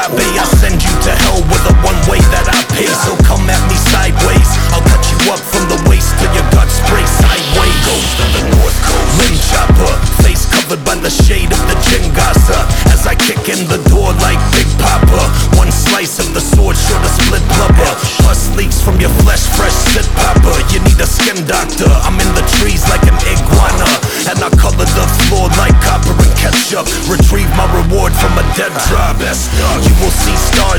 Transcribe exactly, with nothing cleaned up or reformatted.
Sabe, I send you to hell with a one-way that I pay. So come at me sideways, I'll cut you up from the waist till your guts spray sideways. Ghost of the North Coast, limb chopper, face covered by the shade of the Jingasa. As I kick in the door like Big Papa, one slice of the sword sure to split blubber. Pus leaks from your flesh, fresh sit popper. You need a skin doctor, I'm in the trees like an iguana, and I color the floor like copper and ketchup. Retrieve my reward from a dead drop. You will see stars